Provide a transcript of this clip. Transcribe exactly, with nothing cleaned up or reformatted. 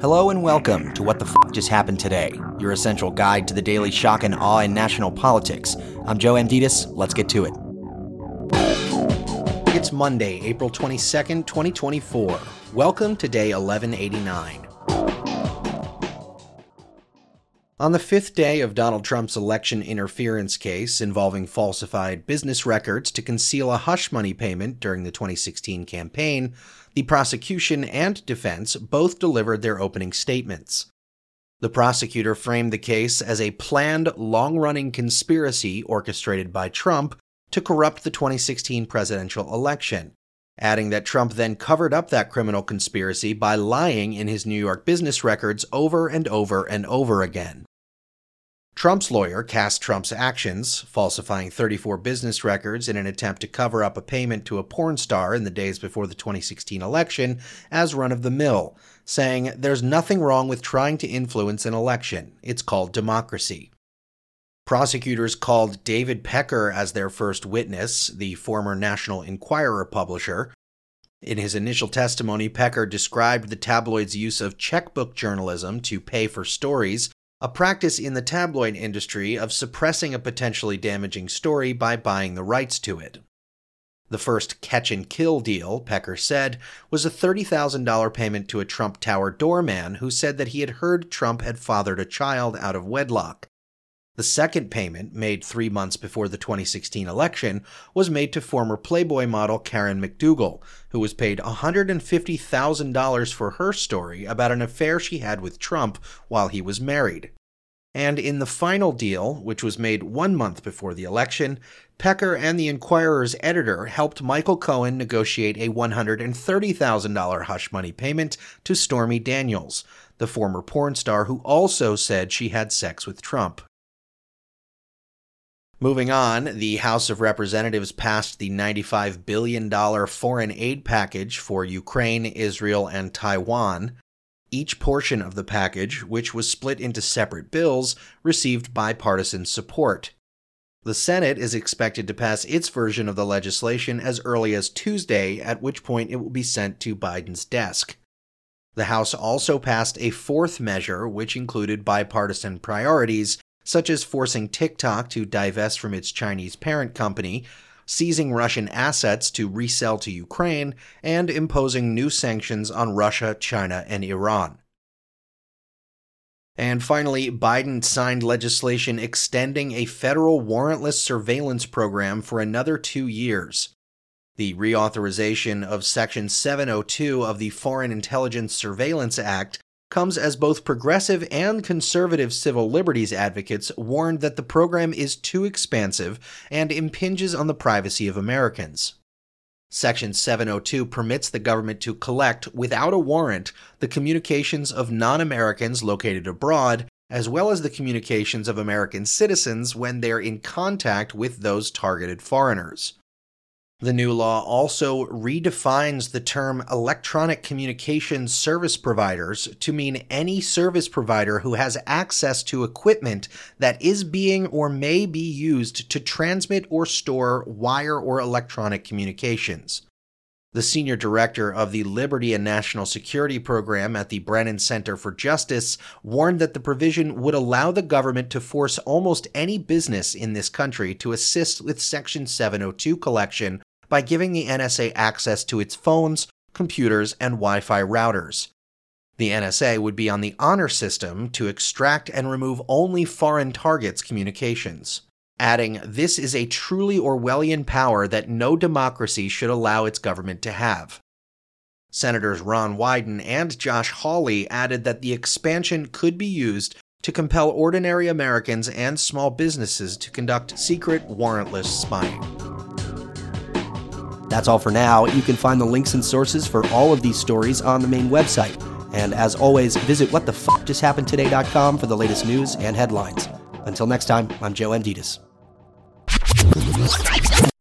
Hello and welcome to What the F*** Just Happened Today, your essential guide to the daily shock and awe in national politics. I'm Joe Amditis. Let's get to it. It's Monday, April twenty-second, twenty twenty-four. Welcome to day eleven eighty-nine. On the fifth day of Donald Trump's election interference case involving falsified business records to conceal a hush money payment during the twenty sixteen campaign, the prosecution and defense both delivered their opening statements. The prosecutor framed the case as a planned, long-running conspiracy orchestrated by Trump to corrupt the twenty sixteen presidential election, adding that Trump then covered up that criminal conspiracy by lying in his New York business records over and over and over again. Trump's lawyer cast Trump's actions, falsifying thirty-four business records in an attempt to cover up a payment to a porn star in the days before the twenty sixteen election, as run-of-the-mill, saying, "There's nothing wrong with trying to influence an election. It's called democracy." Prosecutors called David Pecker as their first witness, the former National Enquirer publisher. In his initial testimony, Pecker described the tabloid's use of checkbook journalism to pay for stories, a practice in the tabloid industry of suppressing a potentially damaging story by buying the rights to it. The first catch-and-kill deal, Pecker said, was a thirty thousand dollars payment to a Trump Tower doorman who said that he had heard Trump had fathered a child out of wedlock. The second payment, made three months before the twenty sixteen election, was made to former Playboy model Karen McDougal, who was paid one hundred fifty thousand dollars for her story about an affair she had with Trump while he was married. And in the final deal, which was made one month before the election, Pecker and the Enquirer's editor helped Michael Cohen negotiate a one hundred thirty thousand dollars hush money payment to Stormy Daniels, the former porn star who also said she had sex with Trump. Moving on, the House of Representatives passed the ninety-five billion dollars foreign aid package for Ukraine, Israel, and Taiwan. Each portion of the package, which was split into separate bills, received bipartisan support. The Senate is expected to pass its version of the legislation as early as Tuesday, at which point it will be sent to Biden's desk. The House also passed a fourth measure, which included bipartisan priorities, such as forcing TikTok to divest from its Chinese parent company, seizing Russian assets to resell to Ukraine, and imposing new sanctions on Russia, China, and Iran. And finally, Biden signed legislation extending a federal warrantless surveillance program for another two years. The reauthorization of Section seven oh two of the Foreign Intelligence Surveillance Act comes as both progressive and conservative civil liberties advocates warned that the program is too expansive and impinges on the privacy of Americans. Section seven oh two permits the government to collect, without a warrant, the communications of non-Americans located abroad, as well as the communications of American citizens when they're in contact with those targeted foreigners. The new law also redefines the term electronic communications service providers to mean any service provider who has access to equipment that is being or may be used to transmit or store wire or electronic communications. The senior director of the Liberty and National Security Program at the Brennan Center for Justice warned that the provision would allow the government to force almost any business in this country to assist with Section seven oh two collection by giving the N S A access to its phones, computers, and Wi-Fi routers. The N S A would be on the honor system to extract and remove only foreign targets' communications, adding, "This is a truly Orwellian power that no democracy should allow its government to have." Senators Ron Wyden and Josh Hawley added that the expansion could be used to compel ordinary Americans and small businesses to conduct secret, warrantless spying. That's all for now. You can find the links and sources for all of these stories on the main website. And as always, visit what the f just happened today dot com for the latest news and headlines. Until next time, I'm Joe Amditis.